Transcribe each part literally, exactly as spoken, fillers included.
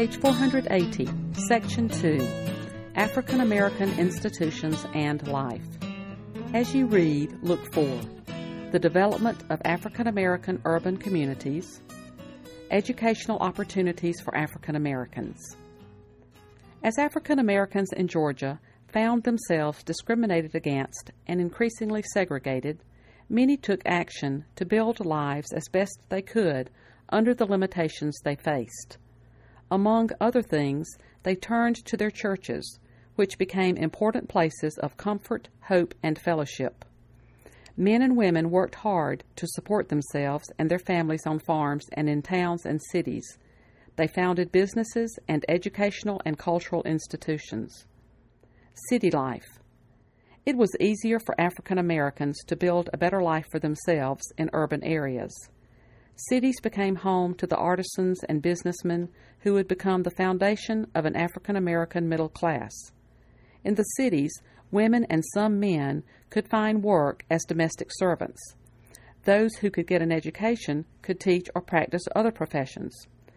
Page four hundred eighty, Section two, African American Institutions and Life. As you read, look for the development of African American urban communities, educational opportunities for African Americans. As African Americans in Georgia found themselves discriminated against and increasingly segregated, many took action to build lives as best they could under the limitations they faced. Among other things, they turned to their churches, which became important places of comfort, hope, and fellowship. Men and women worked hard to support themselves and their families on farms and in towns and cities. They founded businesses and educational and cultural institutions. City life. It was easier for African Americans to build a better life for themselves in urban areas. Cities became home to the artisans and businessmen who would become the foundation of an African American middle class. In the cities, women and some men could find work as domestic servants. Those who could get an education could teach or practice other professions.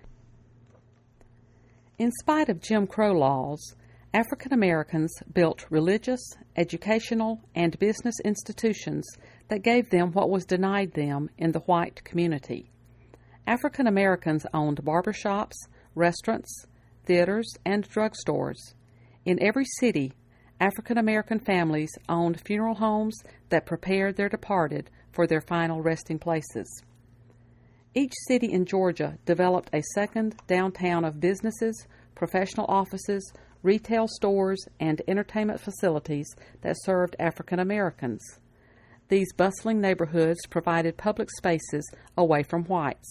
In spite of Jim Crow laws, African Americans built religious, educational, and business institutions that gave them what was denied them in the white community. African Americans owned barbershops, restaurants, theaters, and drugstores. In every city, African American families owned funeral homes that prepared their departed for their final resting places. Each city in Georgia developed a second downtown of businesses, professional offices, retail stores, and entertainment facilities that served African Americans. These bustling neighborhoods provided public spaces away from whites.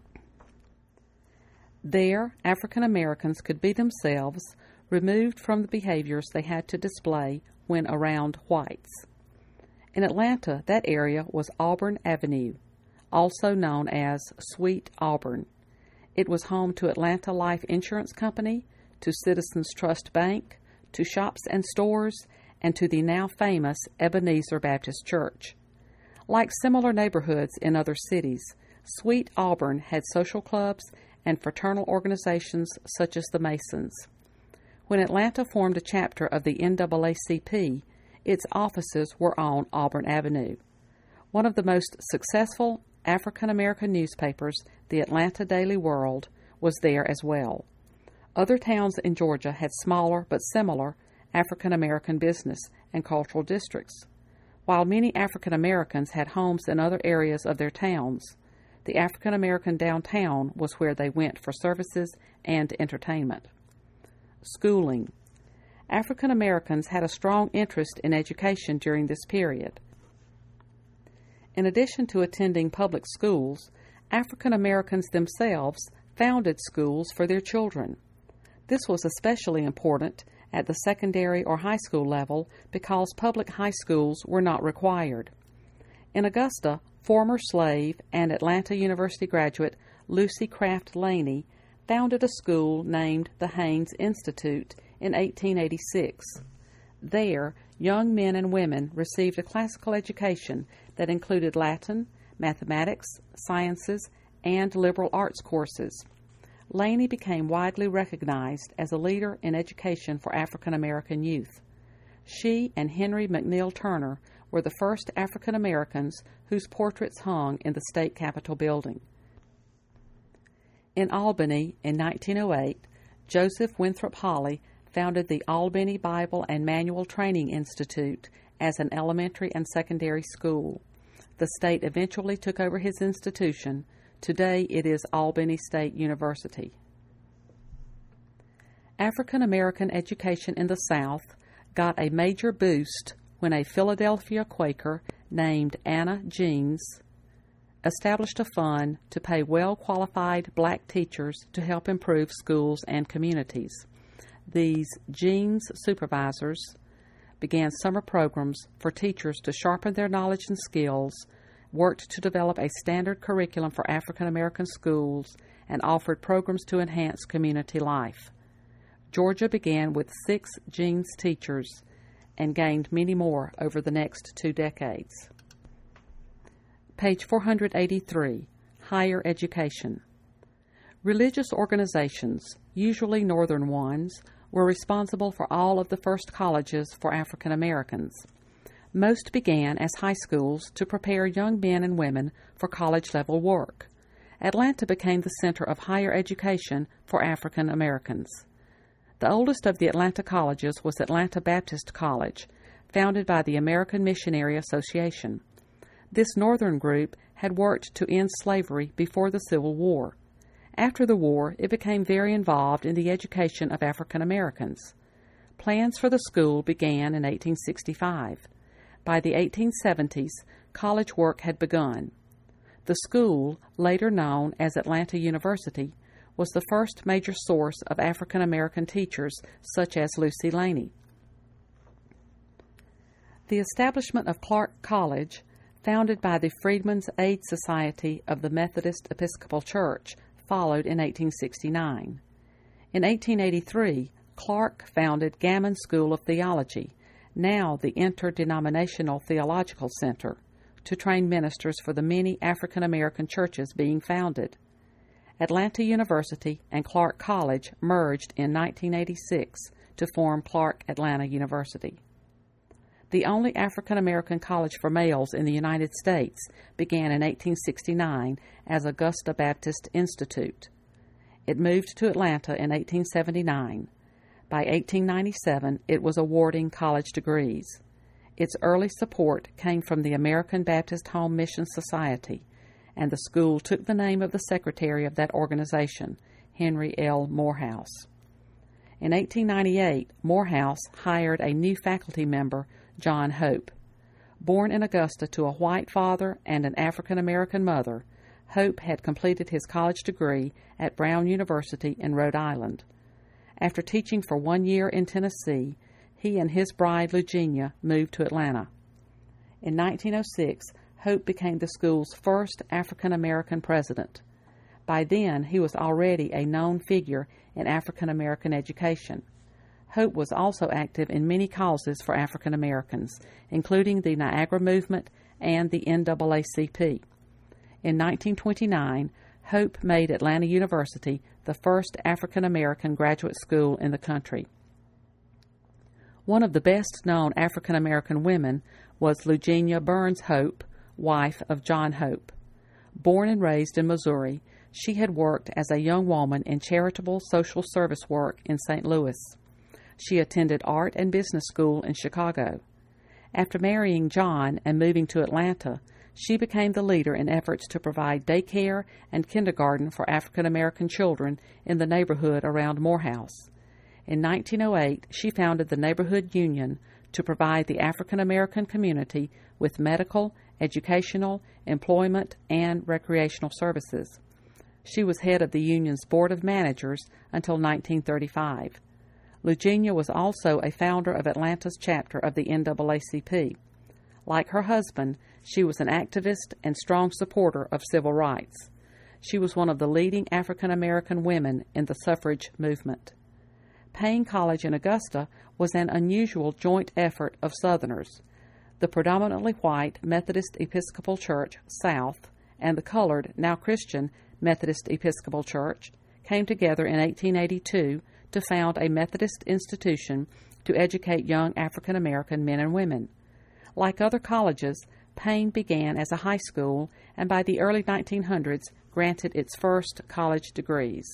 There, African Americans could be themselves, removed from the behaviors they had to display when around whites. In Atlanta, that area was Auburn Avenue, also known as Sweet Auburn. It was home to Atlanta Life Insurance Company, to Citizens Trust Bank, to shops and stores, and to the now famous Ebenezer Baptist Church. Like similar neighborhoods in other cities, Sweet Auburn had social clubs and fraternal organizations such as the Masons. When Atlanta formed a chapter of the N double A C P, its offices were on Auburn Avenue. One of the most successful African American newspapers, the Atlanta Daily World, was there as well. Other towns in Georgia had smaller but similar African American business and cultural districts. While many African Americans had homes in other areas of their towns, the African American downtown was where they went for services and entertainment. Schooling. African Americans had a strong interest in education during this period. In addition to attending public schools, African Americans themselves founded schools for their children. This was especially important at the secondary or high school level because public high schools were not required. In Augusta, former slave and Atlanta University graduate Lucy Craft Laney founded a school named the Haynes Institute in eighteen eighty-six. There, young men and women received a classical education that included Latin, mathematics, sciences, and liberal arts courses. Laney became widely recognized as a leader in education for African American youth. She and Henry McNeil Turner were the first African Americans whose portraits hung in the state capitol building. In Albany, in nineteen oh eight, Joseph Winthrop Holley founded the Albany Bible and Manual Training Institute as an elementary and secondary school. The state eventually took over his institution. Today it is Albany State University. African American education in the South got a major boost when a Philadelphia Quaker named Anna Jeans established a fund to pay well-qualified black teachers to help improve schools and communities. These Jeans supervisors began summer programs for teachers to sharpen their knowledge and skills, worked to develop a standard curriculum for African American schools, and offered programs to enhance community life. Georgia began with six Jeans teachers and gained many more over the next two decades. Page four hundred eighty-three, Higher Education. Religious organizations, usually northern ones, were responsible for all of the first colleges for African Americans. Most began as high schools to prepare young men and women for college-level work. Atlanta became the center of higher education for African Americans. The oldest of the Atlanta colleges was Atlanta Baptist College, founded by the American Missionary Association. This northern group had worked to end slavery before the Civil War. After the war, it became very involved in the education of African Americans. Plans for the school began in eighteen sixty-five. By the eighteen seventies, college work had begun. The school, later known as Atlanta University, was the first major source of African American teachers such as Lucy Laney. The establishment of Clark College, founded by the Freedmen's Aid Society of the Methodist Episcopal Church, followed in eighteen sixty-nine. In eighteen eighty-three, Clark founded Gammon School of Theology, now the Interdenominational Theological Center, to train ministers for the many African American churches being founded. Atlanta University and Clark College merged in nineteen eighty-six to form Clark Atlanta University. The only African American college for males in the United States began in eighteen sixty-nine as Augusta Baptist Institute. It moved to Atlanta in eighteen seventy-nine. By eighteen ninety-seven, it was awarding college degrees. Its early support came from the American Baptist Home Mission Society, and the school took the name of the secretary of that organization, Henry L. Morehouse. In eighteen ninety-eight, Morehouse hired a new faculty member, John Hope. Born in Augusta to a white father and an African-American mother, Hope had completed his college degree at Brown University in Rhode Island. After teaching for one year in Tennessee, he and his bride, Lugenia, moved to Atlanta. In nineteen oh six, Hope became the school's first African-American president. By then, he was already a known figure in African-American education. Hope was also active in many causes for African Americans, including the Niagara Movement and the N double A C P. In nineteen twenty-nine, Hope made Atlanta University the first African American graduate school in the country. One of the best-known African American women was Lugenia Burns Hope, wife of John Hope. Born and raised in Missouri, she had worked as a young woman in charitable social service work in Saint Louis. She attended art and business school in Chicago. After marrying John and moving to Atlanta, she became the leader in efforts to provide daycare and kindergarten for African American children in the neighborhood around Morehouse. In nineteen oh eight, she founded the Neighborhood Union to provide the African American community with medical, educational, employment, and recreational services. She was head of the union's Board of Managers until nineteen thirty-five. Lugenia was also a founder of Atlanta's chapter of the N double A C P. Like her husband, she was an activist and strong supporter of civil rights. She was one of the leading African American women in the suffrage movement. Payne College in Augusta was an unusual joint effort of Southerners. The predominantly white Methodist Episcopal Church, South, and the colored, now Christian, Methodist Episcopal Church came together in eighteen eighty-two to found a Methodist institution to educate young African American men and women. Like other colleges, Payne began as a high school and by the early nineteen hundreds granted its first college degrees.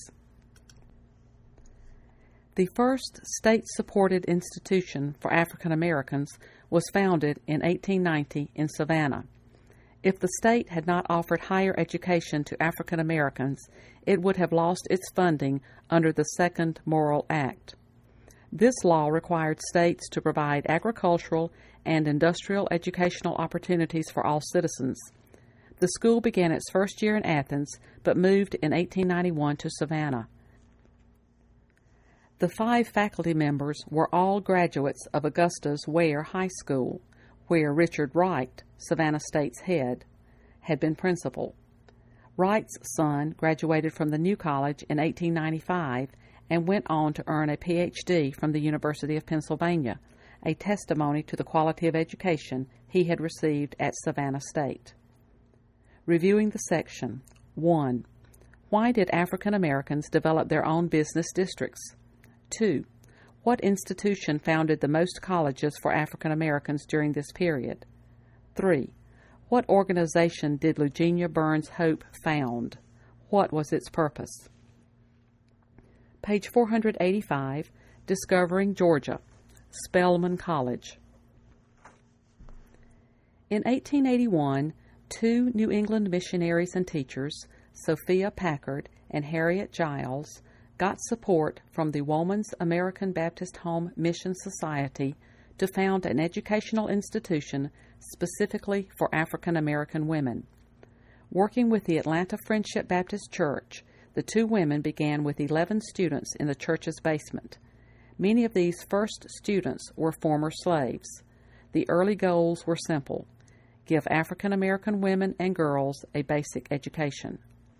The first state-supported institution for African Americans was founded in eighteen ninety in Savannah. If the state had not offered higher education to African Americans, it would have lost its funding under the Second Morrill Act. This law required states to provide agricultural and industrial educational opportunities for all citizens. The school began its first year in Athens, but moved in eighteen ninety-one to Savannah. The five faculty members were all graduates of Augusta's Ware High School, where Richard Wright, Savannah State's head, had been principal. Wright's son graduated from the new college in eighteen ninety-five and went on to earn a P H D from the University of Pennsylvania, a testimony to the quality of education he had received at Savannah State. Reviewing the section. one. Why did African Americans develop their own business districts? two. What institution founded the most colleges for African Americans during this period? three. What organization did Lugenia Burns Hope found? What was its purpose? Page four hundred eighty-five, Discovering Georgia, Spelman College. In eighteen eighty-one, two New England missionaries and teachers, Sophia Packard and Harriet Giles, got support from the Woman's American Baptist Home Mission Society to found an educational institution specifically for African American women. Working with the Atlanta Friendship Baptist Church, the two women began with eleven students in the church's basement. Many of these first students were former slaves. The early goals were simple: give African American women and girls a basic education.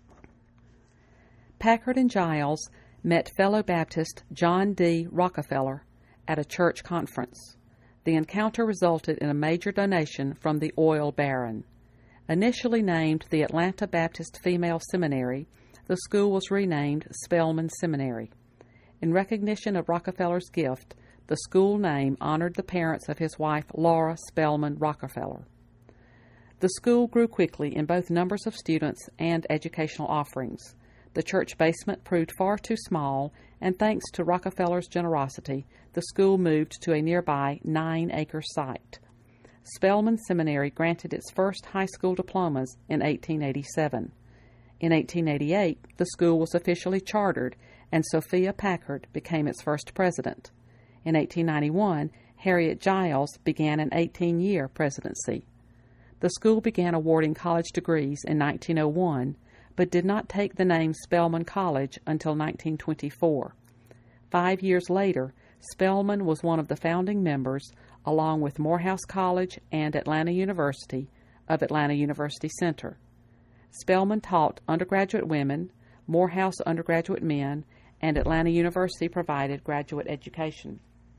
Packard and Giles met fellow Baptist John D. Rockefeller at a church conference. The encounter resulted in a major donation from the oil baron. Initially named the Atlanta Baptist Female Seminary, the school was renamed Spelman Seminary. In recognition of Rockefeller's gift, the school name honored the parents of his wife Laura Spelman Rockefeller. The school grew quickly in both numbers of students and educational offerings. The church basement proved far too small, and thanks to Rockefeller's generosity, the school moved to a nearby nine-acre site. Spelman Seminary granted its first high school diplomas in eighteen eighty-seven. In eighteen eighty-eight, the school was officially chartered, and Sophia Packard became its first president. In eighteen ninety-one, Harriet Giles began an eighteen-year presidency. The school began awarding college degrees in nineteen oh one, but did not take the name Spelman College until nineteen twenty-four. Five years later, Spelman was one of the founding members, along with Morehouse College and Atlanta University, of Atlanta University Center. Spelman taught undergraduate women, Morehouse undergraduate men, and Atlanta University provided graduate education.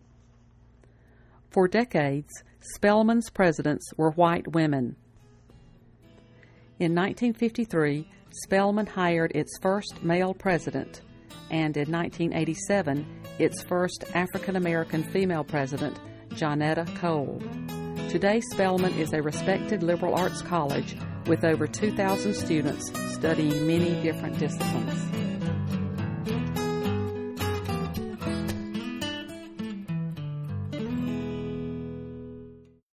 For decades, Spelman's presidents were white women. In nineteen fifty-three, Spelman hired its first male president, and in nineteen eighty-seven, its first African-American female president, Johnetta Cole. Today, Spelman is a respected liberal arts college with over two thousand students studying many different disciplines.